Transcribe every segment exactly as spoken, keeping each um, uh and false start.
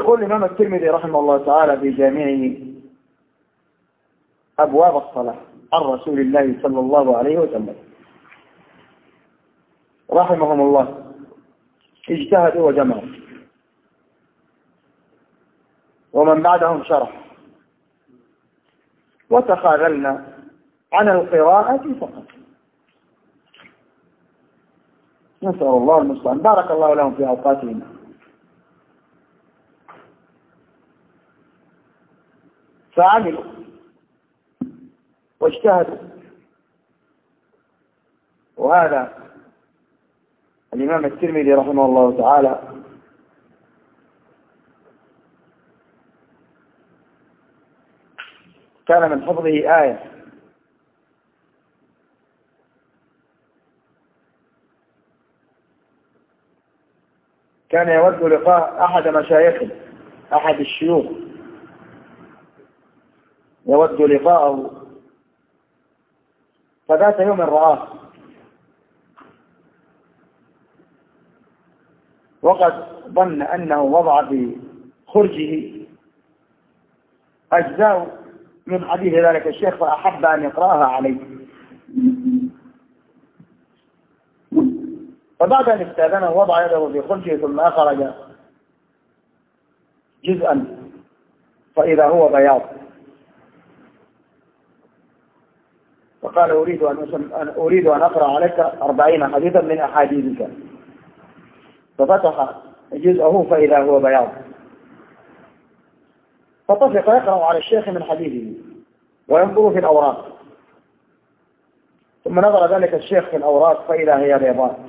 يقول الإمام الترمذي رحمه الله تعالى في جامعه أبواب الصلاة عن رسول الله صلى الله عليه وسلم رحمهم الله، اجتهدوا وجمعوا، ومن بعدهم شرح، وتخاذلنا عن القراءة فقط. نسأل الله المستعان. بارك الله لهم في أوقاتهم. فعملوا واجتهدوا، وهذا الإمام الترمذي رحمه الله تعالى كان من حفظه آية، كان يود لقاء أحد مشايخه، أحد الشيوخ يود لقاءه، فذات يوم رآه وقد ظن أنه وضع في خرجه أجزاء من حديث ذلك الشيخ، فأحب أن يقرأها عليه. فبعد أن استأذنه وضع يده في خرجه ثم أخرج جزءا فإذا هو بياض، فقال أريد أن أريد أن أقرأ عليك أربعين حديثا من أحاديثك، ففتح جزءه فإذا هو بياض، فطفق يقرأ على الشيخ من حديثه وينظر في الأوراق، ثم نظر ذلك الشيخ في الأوراق فإذا هي بيضاء،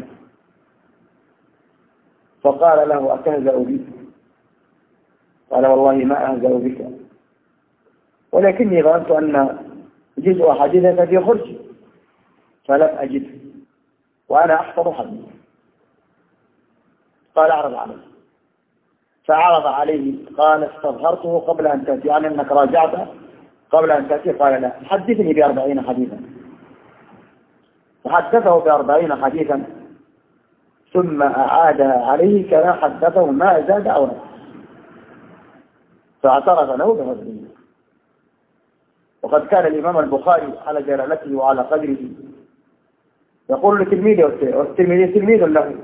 فقال له أتهزأ بي؟ قال والله ما أهزأ بك، ولكني ظننت أن جزء حديثك في خرجي فلم أجده وأنا أحفظ حديث. قال أعرض عليه، فعرض عليه، قال استظهرته قبل أن تأتي، يعني أنك راجعته قبل أن تأتي؟ قال لا، حدثني بأربعين حديثا. فحدثه بأربعين حديثا ثم أعادها عليه كما حدثه ما زاد أو نقص، فاعترف له بفضله. وقد كان الإمام البخاري على جلالته وعلى قدره يقول لتلميذه، والتلميذ تلميذ له،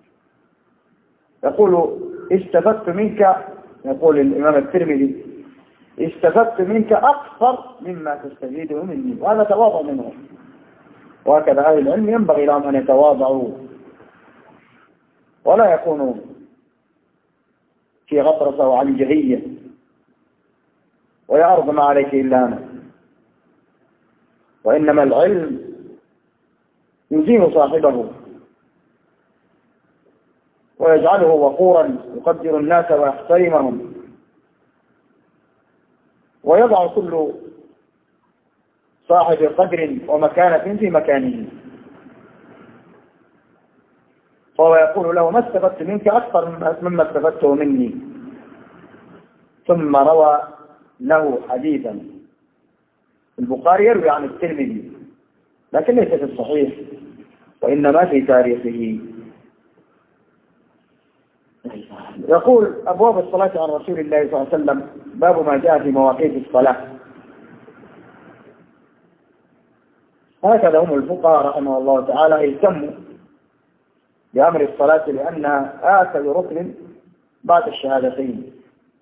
يقول استفدت منك، يقول الإمام الترمذي استفدت منك أكثر مما تستفيده مني، وهذا تواضع منه. وهكذا أهل العلم ينبغي لهم أن يتواضعوا ولا يكونوا في غطرسة وعنجهية ويعرض ما عليك إلا أنا. وإنما العلم يزين صاحبه ويجعله وقورا يقدر الناس ويحترمهم، ويضع كل صاحب قدر ومكانة في مكانه. فهو يقول له ما استفدت منك أكثر مما استفدته مني، ثم روى له حديثا. البخاري يروي عن الترمذي لكن ليس في الصحيح وإنما في تاريخه. يقول أبواب الصلاة عن رسول الله صلى الله عليه وسلم، باب ما جاء في مواقيت الصلاة. هكذا هم الفقهاء رحمه الله تعالى اهتموا بأمر الصلاة لأنها آكد ركن بعد الشهادتين،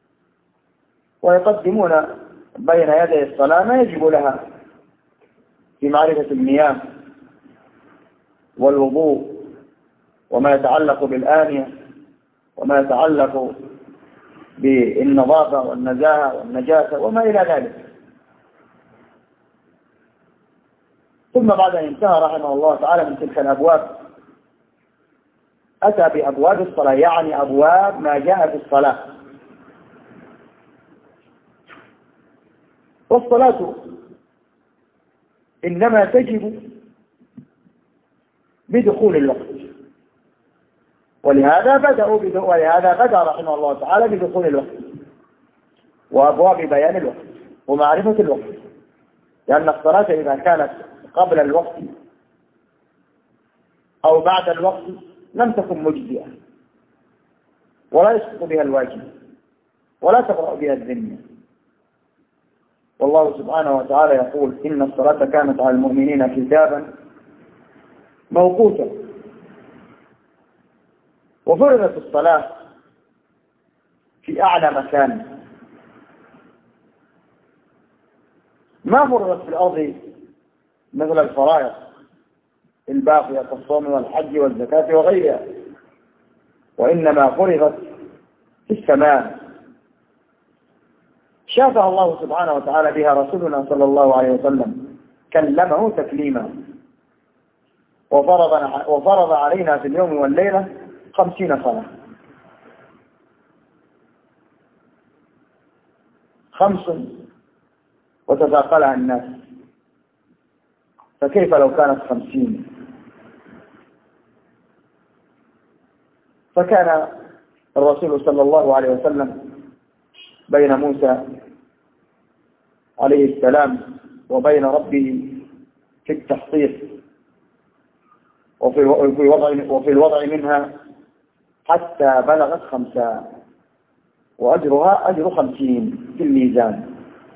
ويقدمون بين يدي الصلاة ما يجب لها في معرفة المياه والوضوء وما يتعلق بالآنية وما يتعلق بالنظافة والنزاهة والنجاسة وما إلى ذلك. ثم بعد أن انتهى رحمه الله تعالى من تلك الأبواب أتى بأبواب الصلاة، يعني أبواب ما جاء في الصلاة. والصلاة إنما تجب بدخول الوقت، ولهذا بدأوا بدخول ولهذا بدأ رحمه الله تعالى بدخول الوقت وأبواب بيان الوقت ومعرفة الوقت، لأن الصلاة إذا كانت قبل الوقت أو بعد الوقت لم تكن مجزئة ولا يسقط بها الواجب. ولا تبرأ بها الذمة. والله سبحانه وتعالى يقول إن الصلاة كانت على المؤمنين كتابا موقوتا. وفرضت الصلاة في أعلى مكان، ما فرضت في الأرض مثل الفرائض الباقية كالصوم والحج والزكاة وغيرها، وإنما فرضت في السماء، شافها الله سبحانه وتعالى بها رسولنا صلى الله عليه وسلم، كلمه تكليما، وفرض وفرض علينا في اليوم والليلة خمسين صلاة، خمس وتثاقلها الناس، فكيف لو كانت خمسين؟ فكان الرسول صلى الله عليه وسلم بين موسى عليه السلام وبين ربه في التحقيق وفي الوضع وفي الوضع منها حتى بلغت خمسة، وأجرها أجر خمسين في الميزان.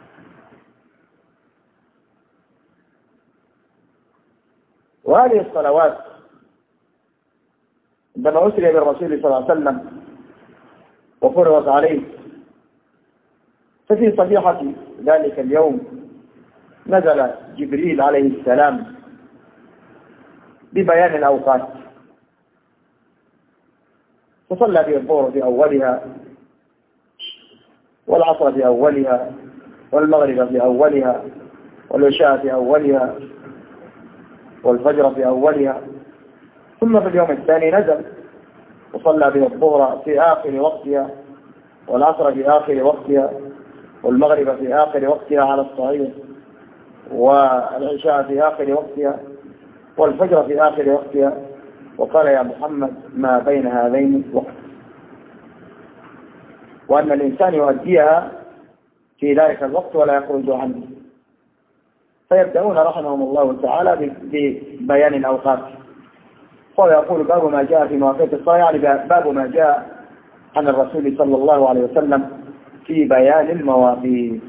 وهذه الصلوات عندما أسري بالرسول صلى الله عليه وسلم وفرضت عليه، ففي صبيحة ذلك اليوم نزل جبريل عليه السلام ببيان الأوقات، فصلى به الظهر في أولها، والعصر في أولها، والمغرب في أولها، والعشاء في أولها، والفجر في أولها. ثم في اليوم الثاني نزل وصلى به الظهر في آخر وقتها، والعصر في آخر وقتها، والمغرب في آخر وقتها على الصحيح، والعشاء في آخر وقتها، والفجر في آخر وقتها. وقال يا محمد ما بين هذين وقت، وأن الإنسان يؤديها في ذلك الوقت ولا يخرج عنه. فيبدأون رحمهم الله تعالى ببيان الأوقات، ويقول باب ما جاء في مواقيت الصلاة، يعني باب ما جاء عن الرسول صلى الله عليه وسلم في بيان المواقيت،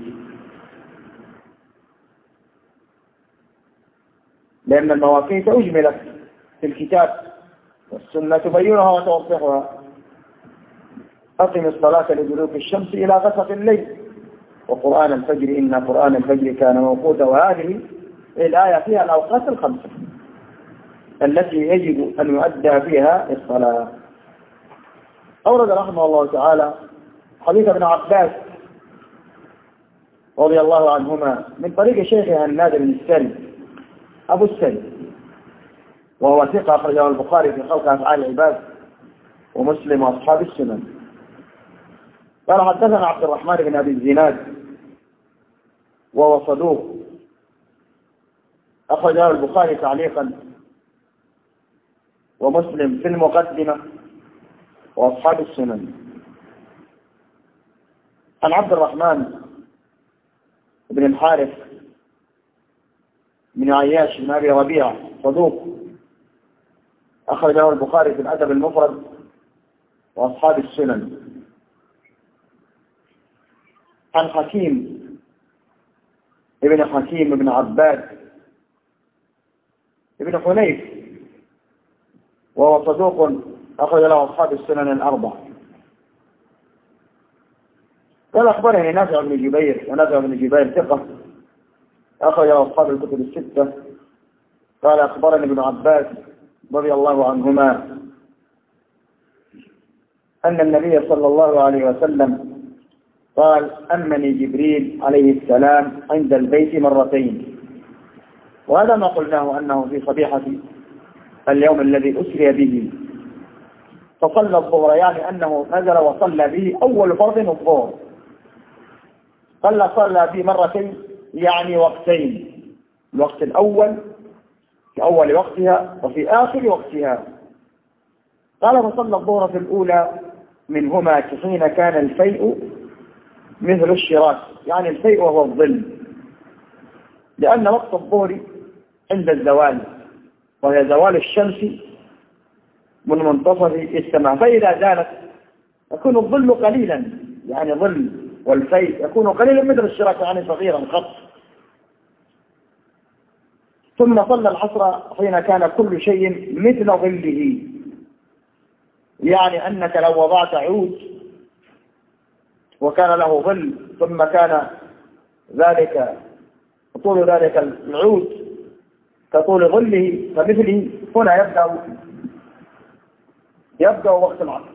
لأن المواقيت أجملت في الكتاب والسنة تبينها وتوضحها. أقم الصلاة لدلوك الشمس إلى غسق الليل وقرآن الفجر إن قرآن الفجر كان موقوتا. وهذه الآية فيها الأوقات الخمسة التي يجب أن يؤدى فيها الصلاة. أورد رحمه الله تعالى حديث ابن عباس رضي الله عنهما من طريق شيخه النادر بن السري أبو السري، وهو ثقة أخرجه البخاري في خلق أفعال العباد ومسلم وأصحاب السنن. قال حدثنا عبد الرحمن بن أبي الزناد وهو صدوق أخرجه البخاري تعليقا ومسلم في المقدمة وأصحاب السنن. عن عبد الرحمن بن الحارث بن عياش بن أبي ربيعة صدوق أخرجه البخاري في الأدب المفرد وأصحاب السنن. عن حكيم ابن حكيم بن عباد ابن حنيف وهو صدوق أخرج له أصحاب السنن الأربع. قال أخبرني نافع بن جبير، ونافع بن جبير ثقة أخرج له أصحاب الكتب الستة. قال أخبرني ابن عباس رضي الله عنهما أن النبي صلى الله عليه وسلم قال أمني جبريل عليه السلام عند البيت مرتين. وهذا ما قلناه أنه في صبيحة اليوم الذي أسري به فصلى الظهر، يعني أنه نزل وصلى به أول فرض الظهر. قال صلى به مرتين يعني وقتين، الوقت الأول في أول وقتها وفي آخر وقتها. قال فصلى الظهر في الأولى منهما حين كان الفيء مثل الشراك، يعني الفيء وهو الظل، لأن وقت الظهر عند الزوال وهي زوال الشمس من منتصف السماء، فإذا زالت يكون الظل قليلا يعني ظل والفيء يكون قليلا مثل الشراك يعني صغيرا خط. ثم صلى العصر حين كان كل شيء مثل ظله، يعني أنك لو وضعت عود وكان له ظل ثم كان ذلك طول ذلك العود كطول ظله فمثله، هنا يبدأ يبدأ وقت العصر.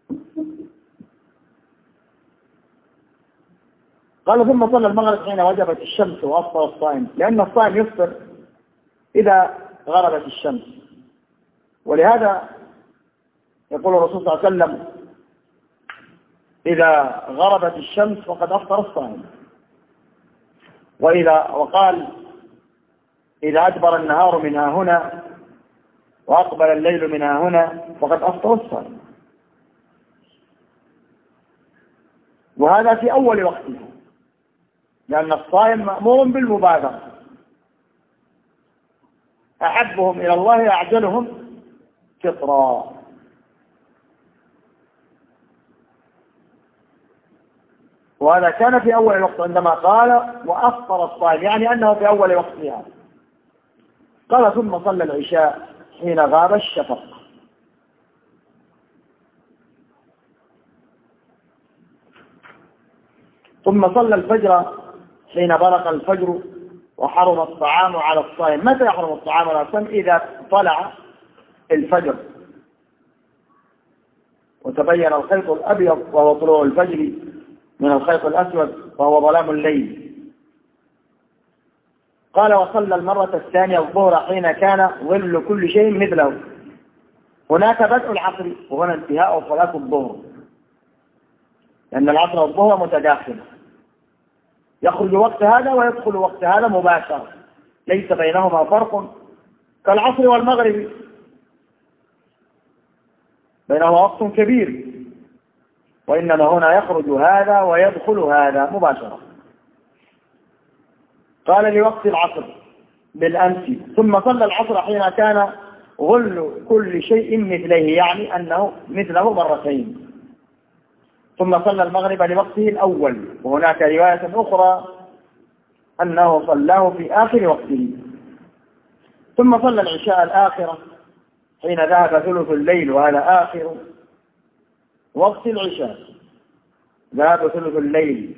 قال ثم صلى المغرب حين وجبت الشمس وأفطر الصائم، لأن الصائم يفطر إذا غربت الشمس، ولهذا يقول الرسول صلى الله عليه وسلم إذا غربت الشمس فقد أفطر الصائم، وإذا وقال إذا أدبر النهار من ها هنا وأقبل الليل من ها هنا فقد أفطر الصائم، وهذا في أول وقته، لأن الصائم مأمور بالمبادرة، أحبهم إلى الله أعجلهم فطرا. وهذا كان في أول الوقت عندما قال وأفطر الصائم، يعني أنه في أول وقتها. قال ثم صلى العشاء حين غاب الشفق. ثم صلى الفجر حين برق الفجر وحرم الطعام على الصائم. متى يحرم الطعام على الصائم؟ إذا طلع الفجر وتبين الخيط الأبيض وهو طلوع الفجر من الخيط الأسود وهو ظلام الليل. قال وصلى المرة الثانية الظهر حين كان ظل كل شيء مثله. هناك بدء العصر وهنا انتهاء صلاة الظهر، لأن العصر والظهر متداخل، يخرج وقت هذا ويدخل وقت هذا مباشرة، ليس بينهما فرق كالعصر والمغرب، بينهما وقت كبير، وإنما هنا يخرج هذا ويدخل هذا مباشرة. قال لوقت العصر بالأمس. ثم صلى العصر حين كان ظل كل شيء مثليه، يعني أنه مثله مرتين. ثم صلى المغرب لوقته الأول، وهناك رواية أخرى أنه صلاه في آخر وقته. ثم صلى العشاء الآخرة حين ذهب ثلث الليل، وهذا آخر وقت العشاء، ذهب ثلث الليل.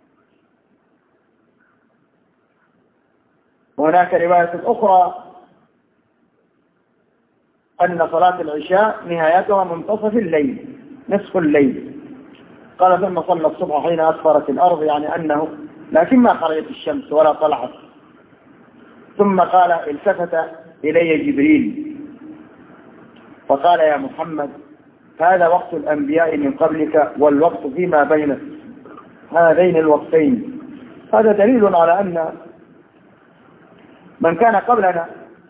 وهناك رواية أخرى أن صلاة العشاء نهايتها منتصف الليل، نصف الليل. قال ثم صلى الصبح حين أسفرت الأرض، يعني أنه لكن ما خرجت الشمس ولا طلعت. ثم قال التفت إلي جبريل فقال يا محمد هذا وقت الأنبياء من قبلك والوقت فيما بين هذين الوقتين. هذا دليل على أن من كان قبلنا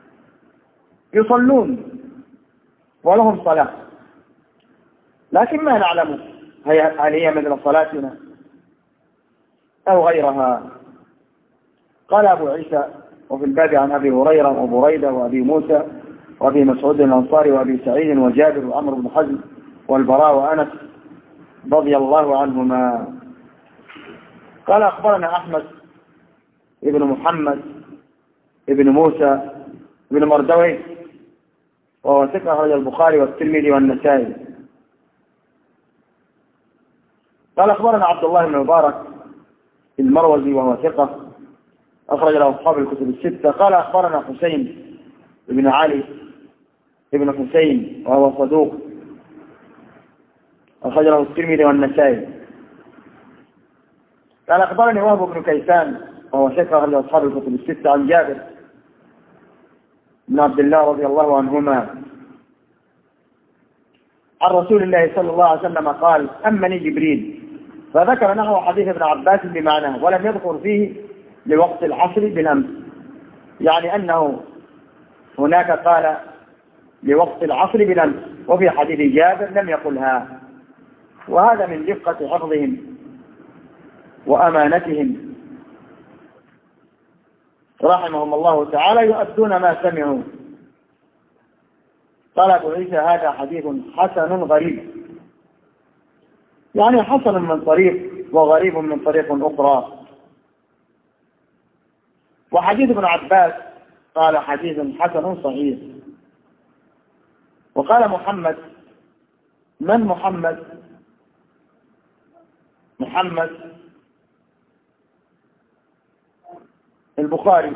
يصلون ولهم صلاة، لكن ما نعلم هل هي مثل صلاتنا أو غيرها. قال أبو عيسى وفي الباب عن أبي هريرة وبريدة وأبي موسى وأبي مسعود الأنصاري وأبي سعيد وجابر وعمرو بن حزم والبراء وأنس رضي الله عنهما. قال أخبرنا أحمد ابن محمد ابن موسى ابن مردوي وهو ثقة أخرج البخاري والترمذي والنسائي. قال أخبرنا عبد الله بن مبارك المروزي وهو ثقة أخرج له أصحاب الكتب الستة. قال أخبرنا حسين بن علي ابن حسين وهو صدوق أخرج له الترمذي والنسائي. قال أخبرني وهب بن كيسان وهو ثقة أخرج له أصحاب الكتب الستة عن جابر بن عبد الله رضي الله عنهما عن رسول الله صلى الله عليه وسلم قال أمني جبريل، فذكر نحو حديث ابن عباس بمعناه ولم يذكر فيه لوقت العصر بالأمس، يعني أنه هناك قال لوقت العصر بالأمس، وفي حديث جابر لم يقلها. وهذا من دقة حفظهم وأمانتهم رحمهم الله تعالى، يؤدون ما سمعوا. قال أبو عيسى هذا حديث حسن غريب. يعني حسن من طريق وغريب من طريق أخرى. وحديث ابن عباس قال حديث حسن صحيح. وقال محمد، من محمد؟ محمد البخاري،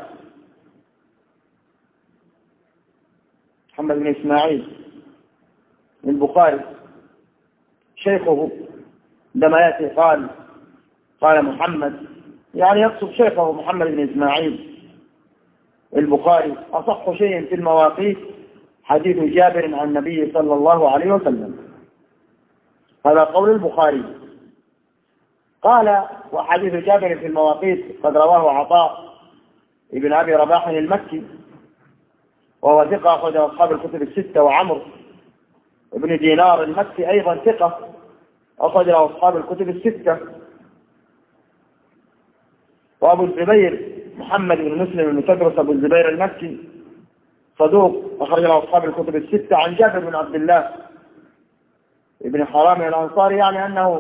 محمد بن إسماعيل البخاري شيخه. عندما يأتي قال قال محمد يعني يقصد شيخه محمد بن إسماعيل البخاري. أصح شيء في المواقيت حديث جابر عن النبي صلى الله عليه وسلم، هذا قول البخاري. قال وحديث جابر في المواقيت قد رواه عطاء ابن أبي رباح المكي وهو ثقة أخرج أصحاب الكتب الستة، وعمرو ابن دينار المكي أيضا ثقة أخرج أصحاب الكتب الستة، وأبو الزبير محمد بن مسلم بن تدرس أبو الزبير المكي صدوق أخرج أصحاب الكتب الستة. عن جابر بن عبد الله ابن حرام الأنصاري يعني أنه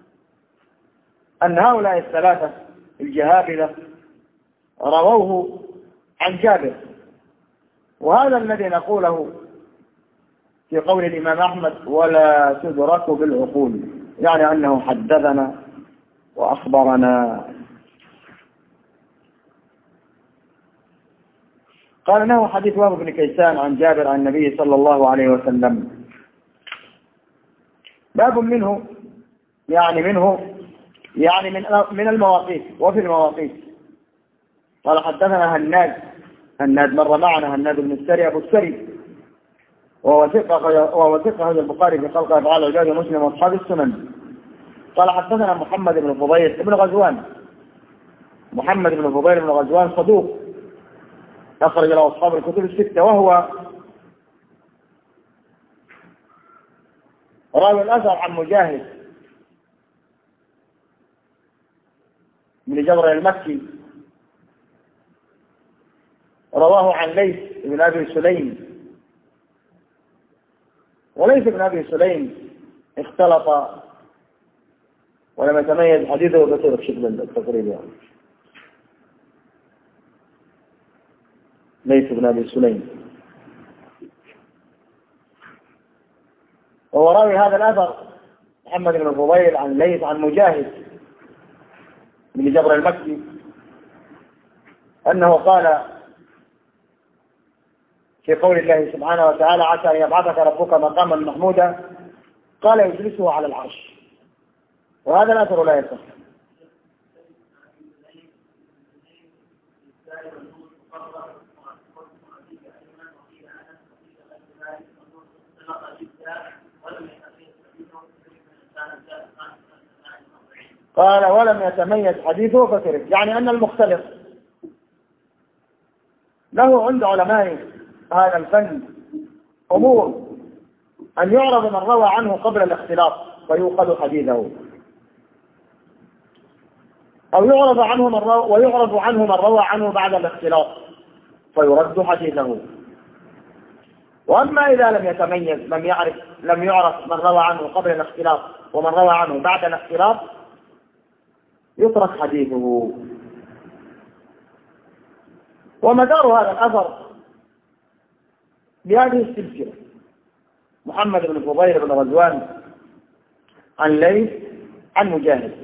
أن هؤلاء الثلاثة الجهابذة رووه عن جابر. وهذا الذي نقوله في قول الإمام أحمد ولا تدرك بالعقول، يعني أنه حدثنا وأخبرنا. قال انه حديث وهب بن كيسان عن جابر عن النبي صلى الله عليه وسلم. باب منه يعني منه يعني من من المواقيت وفي المواقيت. قال حدثنا هناد هناد مر معنا هناد بن السري أبو السري وهو ثقة وهو ثقة هذا البخاري في خلق أفعال العباد ومسلم وأصحاب السنن. قال حدثنا محمد بن فضيل بن غزوان محمد بن فضيل بن غزوان صدوق أخرج له أصحاب الكتب الستة، وهو راوي الأثر عن مجاهد بن جبر المكي، رواه عن ليث بن أبي سليم، وليث بن أبي سليم اختلط ولم يتميز حديثه بكثير بشكل التقريب يعني. ليث بن أبي سليم وهو راوي هذا الأثر محمد بن فضيل عن ليث عن مجاهد بن جبر المكي أنه قال في قول الله سبحانه وتعالى عسى أن يبعثك ربك مقاما محمودا قال يجلسه على العرش، وهذا الأثر لا يصح. قال ولم يتميز حديثه فترك، يعني أن المختلف له عند علماء هذا الفن أمور أن يعرض من روى عنه قبل الاختلاط فيؤخذ حديثه، أو يعرض عنه من روى ويعرض عنه من روى عنه بعد الاختلاط فيرد حديثه. وأما إذا لم يتميز لم يعرف لم يعرف من روى عنه قبل الاختلاط ومن روى عنه بعد الاختلاط يترك حديثه. ومدار هذا الأثر بهذه السلسلة محمد بن فضيل بن غزوان عن ليث عن مجاهد،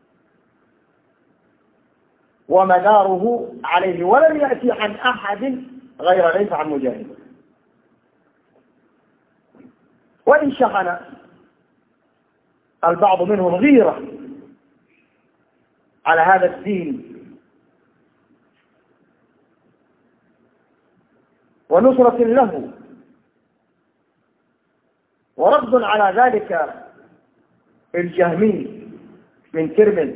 ومداره عليه، ولم يأتي عن أحد غير ليث عن مجاهد. وإن شحن البعض منهم غيرة على هذا الدين ونصرة له ورد على ذلك الجهمي من ترمذ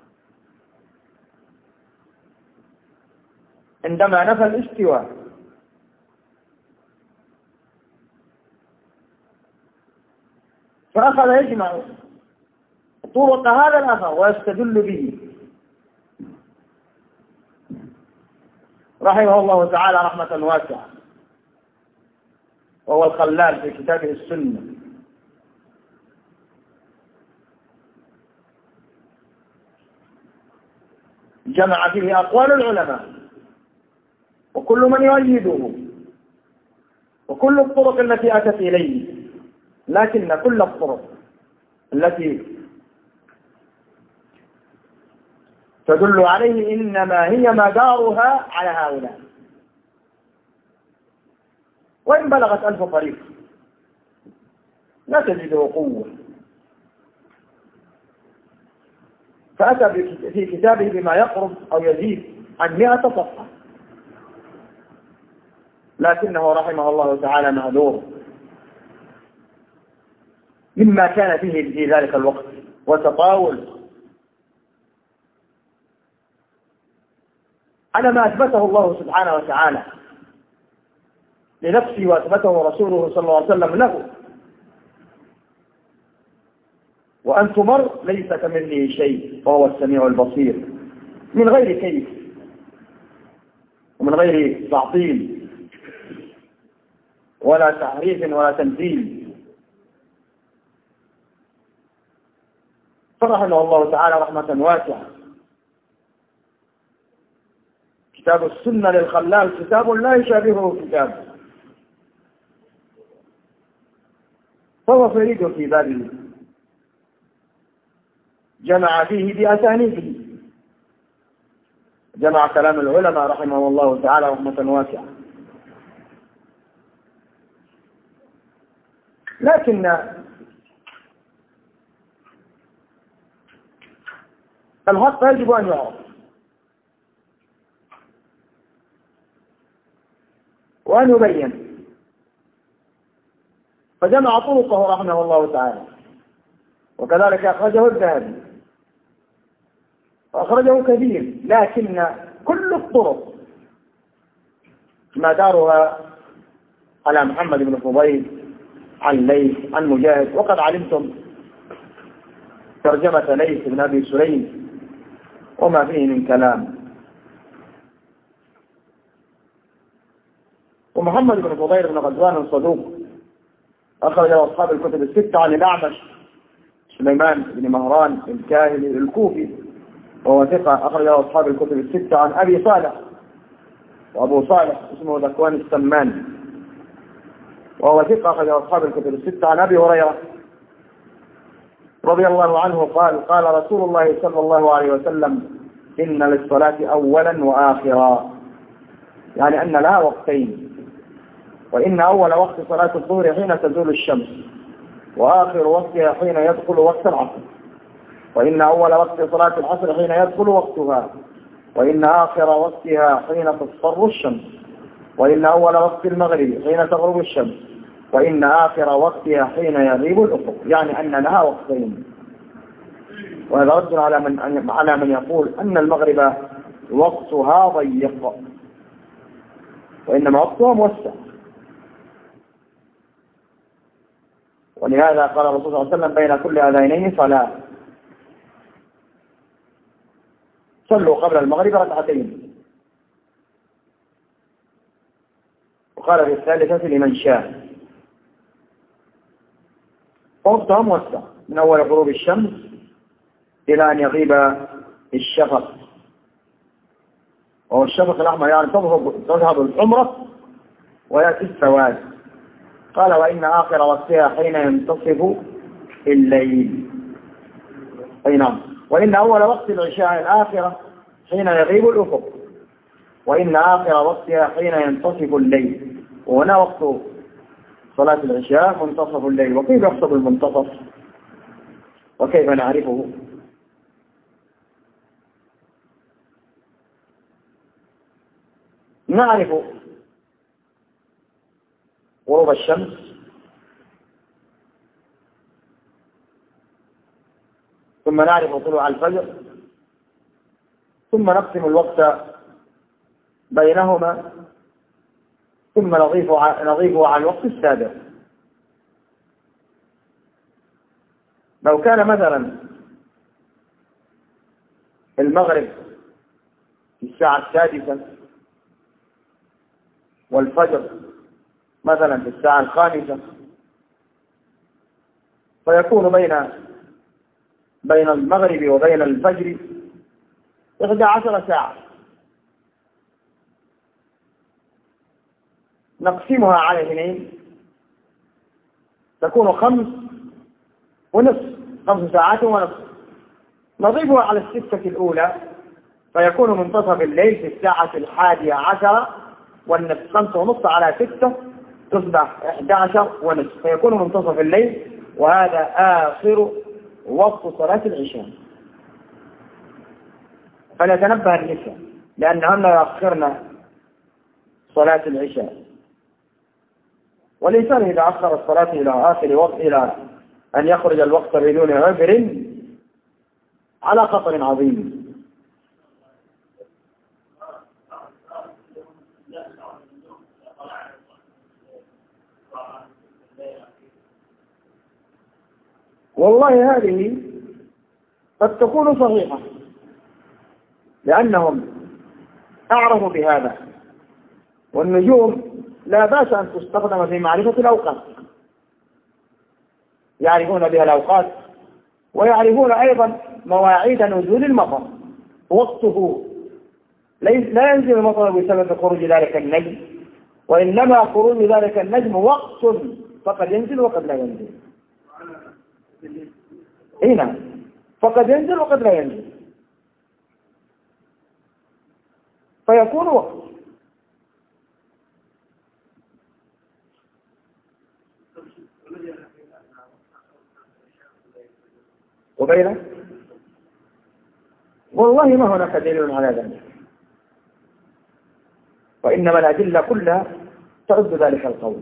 عندما نفى الاستواء، فأخذ يجمع طرق هذا الأثر ويستدل به رحمه الله تعالى رحمة واسعة، وهو الخلال في كتابه السنة. جمع فيه أقوال العلماء وكل من يؤيده وكل الطرق التي أتت إليه، لكن كل الطرق التي تدل عليه إنما هي مدارها على هؤلاء، وإن بلغت ألف طريق لا تجده قوة. فأتى في كتابه بما يقرب أو يزيد عن مئة صفحة، لكنه رحمه الله تعالى معذور مما كان فيه في ذلك الوقت وتطاول على ما أثبته الله سبحانه وتعالى لنفسه وأثبته رسوله صلى الله عليه وسلم له. وأن تمر ليس كمثله شيء وهو السميع البصير، من غير كيف ومن غير تعطيل ولا تحريف ولا تمثيل. فرحمه الله تعالى رحمة واسعة. كتاب السنة للخلال كتاب لا يشابهه كتاب، فهو فريد في بابه، جمع فيه بأسانيده، جمع كلام العلماء رحمه الله تعالى رحمة واسعة. لكن الحق يجب أن يعرف وأن يبين، فجمع طرقه رحمه الله تعالى، وكذلك أخرجه الذهبي وأخرجه كثير، لكن كل الطرق مدارها على محمد بن فضيل عن ليث عن مجاهد. وقد علمتم ترجمة ليث بن أبي سليم وما فيه من كلام. ومحمد بن فضيل بن غزوان صدوق، أخرج أصحاب الكتب الستة عن الأعمش سليمان بن مهران الكاهلي الكوفي وهو ثقة، أخرج أصحاب الكتب الستة عن أبي صالح، وأبو صالح اسمه ذكوان السمان وهو ثقة، أخرج أصحاب الكتب الستة عن أبي هريرة رضي الله عنه قال قال رسول الله صلى الله عليه وسلم: إن للصلاة أولا وآخرا، يعني أن لها وقتين، وإن أول وقت صلاة الظهر حين تزول الشمس، وآخر وقتها حين يدخل وقت العصر، وإن أول وقت صلاة العصر حين يدخل وقتها، وإن آخر وقتها حين تصفر الشمس، وإن أول وقت المغرب حين تغرب الشمس، وإن آخر وقتها حين يغيب الأفق، يعني أن لها وقتين. وهذا رد على من على من يقول أن المغرب وقتها ضيق وإنما وقتها موسع. ولهذا قال الرسول صلى الله عليه وسلم: بين كل أذانين صلاة، صلوا قبل المغرب ركعتين. وقال في الثالثة لمن شاء. وقتها موسع من أول غروب الشمس إلى أن يغيب الشفق، وهو الشفق الأحمر، يعني تذهب تذهب الحمرة ويأتي السواد. قال: وإن آخر وقتها حين ينتصف الليل. أي نعم. وإن أول وقت العشاء الآخرة حين يغيب الأفق، وإن آخر وقتها حين ينتصف الليل. وهنا وقت صلاة العشاء منتصف الليل. وكيف يحسب المنتصف وكيف نعرفه؟ نعرف غروب الشمس ثم نعرف طلوع الفجر، ثم نقسم الوقت بينهما، ثم نضيفه نضيفه على الوقت السابع. لو كان مثلا المغرب في الساعة السادسة والفجر مثلا في الساعة الخامسة، فيكون بين بين المغرب وبين الفجر إحدى عشر ساعة نقسمها على اثنين تكون خمس ونصف، خمس ساعات ونصف. نضيفها على الستة الأولى فيكون منتصف الليل في الساعة الحادية عشرة والنصف. خمسة ونصف على ستة تصبح إحدى عشر ونصف فيكون منتصف الليل، وهذا آخر وقت صلاة العشاء. فليتنبه النساء لأنهن يؤخرن صلاة العشاء، والإنسان إذا أخر الصلاة إلى آخر وقت إلى أن يخرج الوقت بدون عذر على خطر عظيم. والله هذه قد تكون صحيحة لأنهم أعرفوا بهذا، والنجوم لا بأس أن تستخدم في معرفة الأوقات، يعرفون بها الأوقات ويعرفون أيضا مواعيد نزول المطر. وقته لا ينزل المطر بسبب خروج ذلك النجم، وإنما خروج ذلك النجم وقت، فقد ينزل وقد لا ينزل. هنا فقد ينزل وقد لا ينزل، فيكون وقت. وبينه والله ما هناك دليل على ذلك، وإنما الأدلة كلها تعد ذلك القول.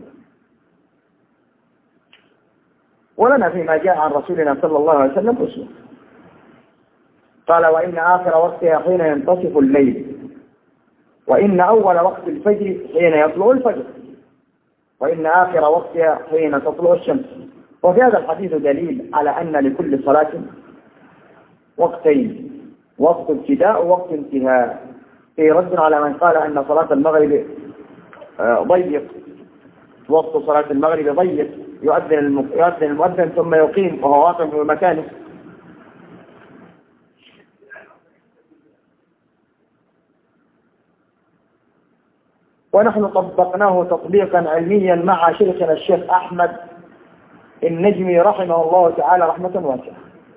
ولنا فيما جاء عن رسولنا صلى الله عليه وسلم أسوة، قال: وإن آخر وقتها حين ينتصف الليل، وإن أول وقت الفجر حين يطلع الفجر، وإن آخر وقتها حين تطلع الشمس. وفي هذا الحديث دليل على أن لكل صلاة وقتين، وقت ابتداء ووقت انتهاء، في رد على من قال أن صلاة المغرب ضيق، وقت صلاة المغرب ضيق، يؤذن يؤذن المؤذن ثم يقيم وهو واقف في مكانه. ونحن طبقناه تطبيقا علميا مع شيخنا الشيخ أحمد النجمي رحمه الله تعالى رحمة واسعة.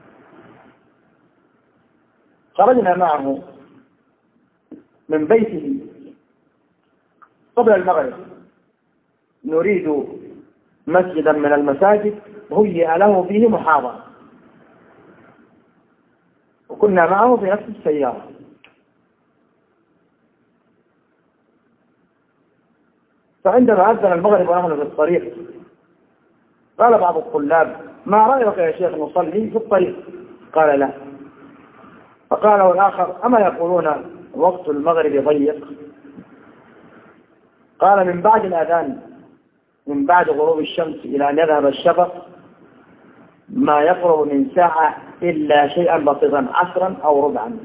خرجنا معه من بيته قبل المغرب نريد مسجدا من المساجد هيئ له فيه محاضرة، وكنا معه في نفس السيارة. فعندما أذن المغرب ونحن في الطريق قال بعض الطلاب: ما رأيك يا شيخ نصلي في الطريق؟ قال: لا. فقال الآخر: أما يقولون وقت المغرب ضيق؟ قال: من بعد الأذان، من بعد غروب الشمس إلى أن يذهب الشفق ما يقرب من ساعة إلا شيئا بسيطا، عشرا أو ربعا.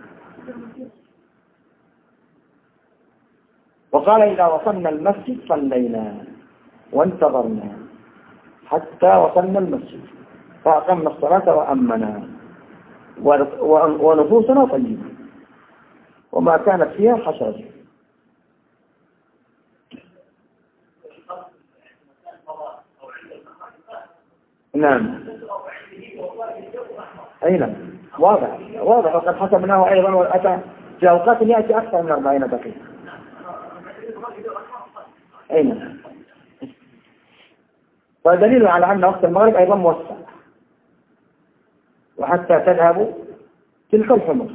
وقال: إذا وصلنا المسجد صلينا وانتظرنا حتى وصلنا المسجد فأقمنا الصلاة وأمنا ونفوسنا طيبة وما كانت فيها حشرة. نعم، أي نعم، واضح واضح. وقد حسبناه أيضا وأتى في أوقات يأتي أكثر من أربعين دقيقة. أي نعم. ودليل على أن وقت المغرب أيضا موسع، وحتى تذهب تلك الحمر.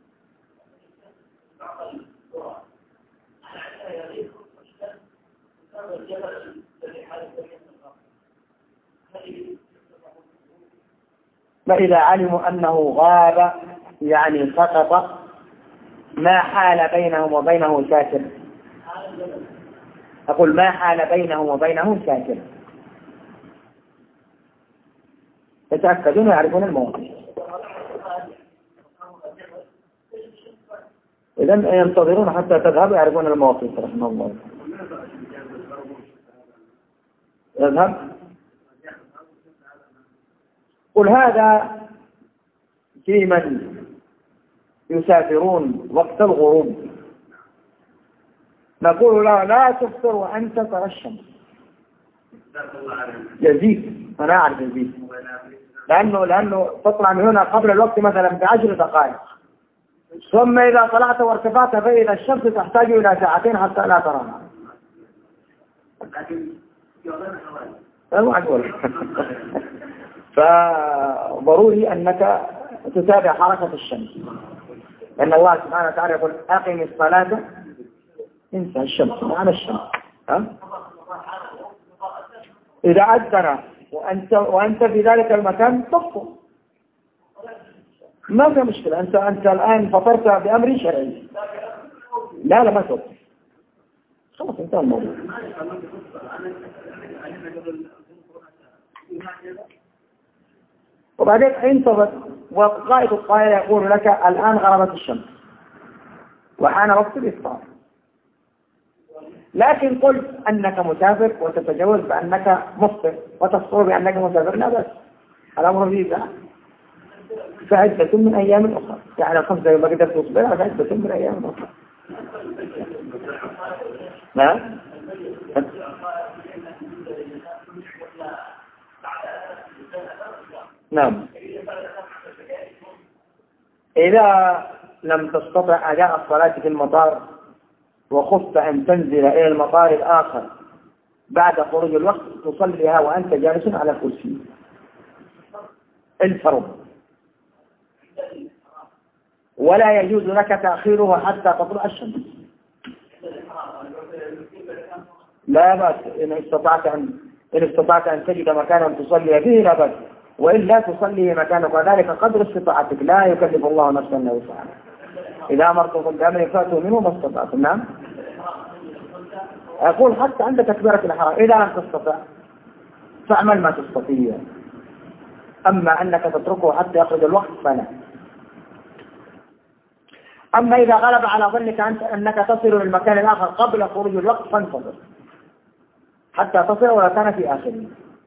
فإذا علموا أنه غاب يعني سقط ما حال بينهم وبينه ساتر. أقول ما حال بينهم وبينه ساتر، يتأكدون ويعرفون المواقف. إذن ينتظرون حتى تذهب ويعرفون المواقف رحمه الله. يذهب. قل هذا في من يسافرون وقت الغروب نقول له لا تفطر وأنت ترى الشمس. يزيد، أنا أعرف يزيد، لأنه لأنه تطلع من هنا قبل الوقت مثلا بعشر دقائق، ثم إذا طلعت وارتفعت فإذا الشمس تحتاج إلى ساعتين حتى لا تراها. ما أقول. فضروري أنك تتابع حركة الشمس، لأن الله سبحانه وتعالى يقول أقم الصلاة، انسى الشمس معنى الشمس. ها؟ إذا أذن وأنت وأنت في ذلك المكان تفطر، ما في مشكلة. أنت أنت الآن فطرت بأمر شرعي. لا لا ما تفطر، خلاص انتهى الموضوع. وبعدين انتظر، وقائد الطائرة يقول لك الآن غربت الشمس وحان وقت الإفطار، لكن قل أنك مسافر وتتجوز بأنك مفطر وتصور بأنك مسافر، لا بس الأمر فيه ذا فعدة من أيام أخرى، يعني الخمسة يوم قدرت تصبر فعدة من أيام أخرى. نعم. نعم. إذا لم تستطع أداء الصلاة في المطار وخفت أن تنزل إلى المطار الآخر بعد خروج الوقت تصليها وأنت جالس على الكرسي الفرض، ولا يجوز لك تأخيرها حتى تطلع الشمس. لا بأس إن استطعت أن إن استطعت أن تجد مكانا تصلي فيه لا بأس، وإلا تصلي مكانك، وذلك قدر استطاعتك، لا يكلف الله نفسا إلا وسعها. إذا أمرتكم بأمر فأتوا منه ما استطعتم. نعم. أقول حتى عند تكبيرة الإحرام إذا لم تستطع فاعمل ما تستطيع، أما أنك تتركه حتى يخرج الوقت فلا. أما إذا غلب على ظنك أنت أنك تصل للمكان الآخر قبل خروج الوقت فانتظر حتى تصل ولا كان في آخره.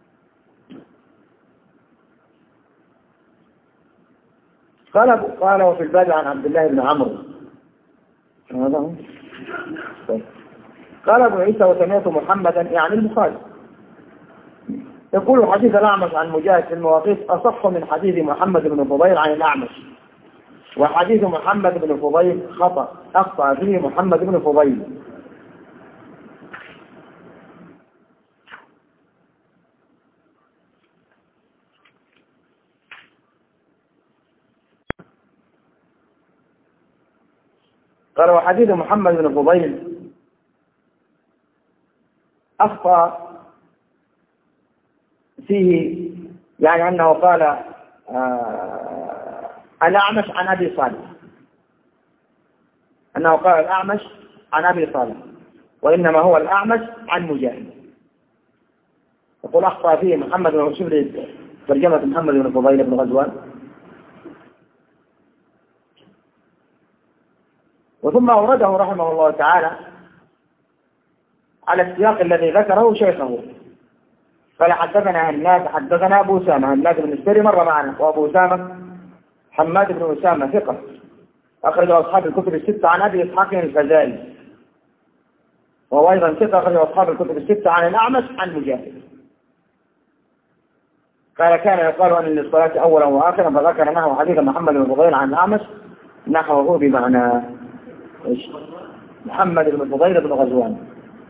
قال قال وفي الباب عن عبد الله بن عمرو قال ابو عيسى وسمعت محمدا يعني البخاري يقول حديث الأعمش عن مجاهد في المواقيت أصح من حديث محمد بن فضيل عن الأعمش، وحديث محمد بن فضيل خطأ أخطأ فيه محمد بن فضيل. قال وحديث محمد بن فضيل أخطأ فيه، يعني أنه قال آه الأعمش عن أبي صالح، أنه قال الأعمش عن أبي صالح، وإنما هو الأعمش عن مجاهد. يقول أخطأ فيه محمد بن شبر ترجمة محمد بن فضيل بن غزوان. وثم أورده رحمه الله تعالى على السياق الذي ذكره شيخه، قال حدثنا هناد حدثنا أبو أسامة، هناد بن السري مر معنا، وأبو أسامة حماد بن أسامة ثقة أخرج أصحاب الكتب الستة عن أبي إسحاق الفزاري، وهو أيضا ثقة أخرج أصحاب الكتب الستة عن الأعمش عن مجاهد. قال كان يقال أن للصلاة أولا وآخرا، فذكر نحو حديث محمد بن فضيل عن الأعمش نحوه بمعنى محمد بن فضيل بن غزوان.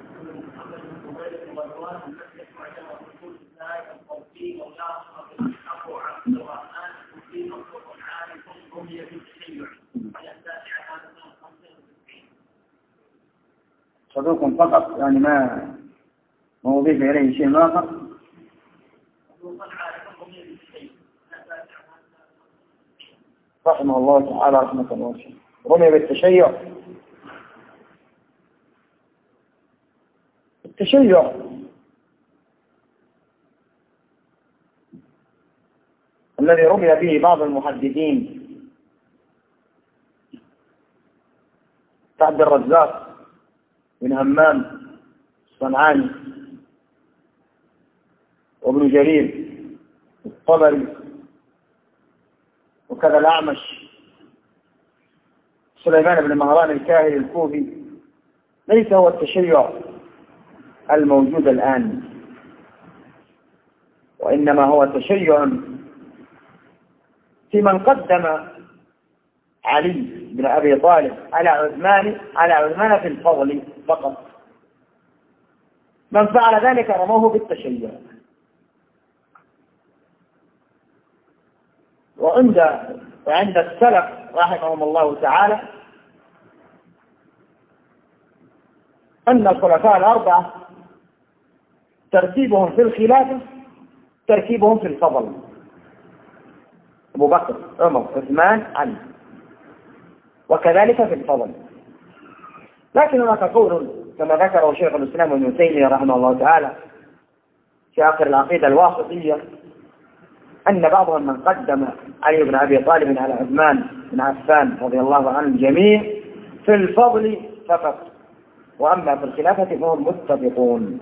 صدوق فقط، يعني ما ما أضيف إليه شيء آخر. رحمه الله تعالى رحمة الله. رمي بالتشيع. التشيع الذي رمي به بعض المحدثين كعبد الرزاق بن همام الصنعاني وابن جرير الطبري وكذا الأعمش سليمان بن مهران الكاهلي الكوفي ليس هو التشيع الموجود الآن، وإنما هو تشيع في من قدم علي بن أبي طالب على عثمان على عثمان في الفضل فقط. من فعل ذلك رموه بالتشيع. وعند وعند السلف رحمهم الله تعالى أن الخلفاء الأربعة ترتيبهم في الخلافة ترتيبهم في الفضل: أبو بكر، عمر، عثمان، علي، وكذلك في الفضل. لكن هناك قول كما ذكره شيخ الإسلام ابن تيمية رحمه الله تعالى في آخر العقيدة الواسطية أن بعضهم من قدم علي بن أبي طالب على عثمان بن عفان رضي الله عنه الجميع في الفضل فقط، وأما في الخلافة فهم متفقون.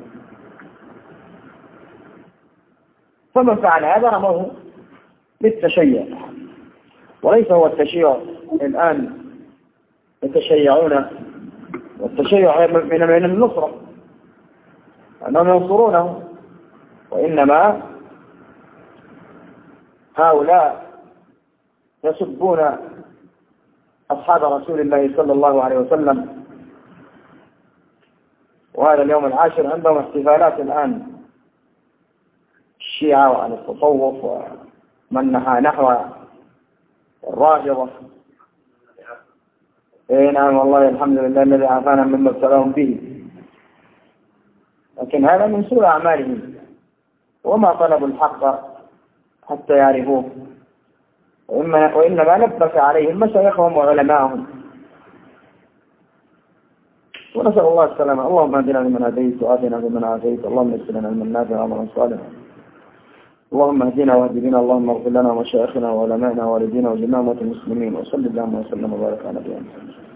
فمن فعل هذا رموه بالتشيع، وليس هو التشيع الآن يتشيعون، والتشيع من النصرة أنهم ينصرونه، وإنما هؤلاء يسبون أصحاب رسول الله صلى الله عليه وسلم. وهذا اليوم العاشر عندهم احتفالات الآن، الشيعة وعلى التصوف ومن نحى نحو الرافضة. إيه نعم والله الحمد لله الذي عافانا مما ابتلاهم به. لكن هذا من سوء أعمالهم، وما طلبوا الحق حتى يعرفوه، وإنما لبس عليهم مشايخهم وعلماءهم. ونسأل الله السلامة. اللهم اهدنا لمن هديت وآتنا فيمن عافيت، اللهم يسر لنا علما نافعا وعملا صالحا، اللهم اهدنا واهد بنا، اللهم اغفر لنا ومشايخنا وعلمائنا ووالدينا وجميع موتى المسلمين، وصلى اللهم وسلم وبارك على نبينا محمد.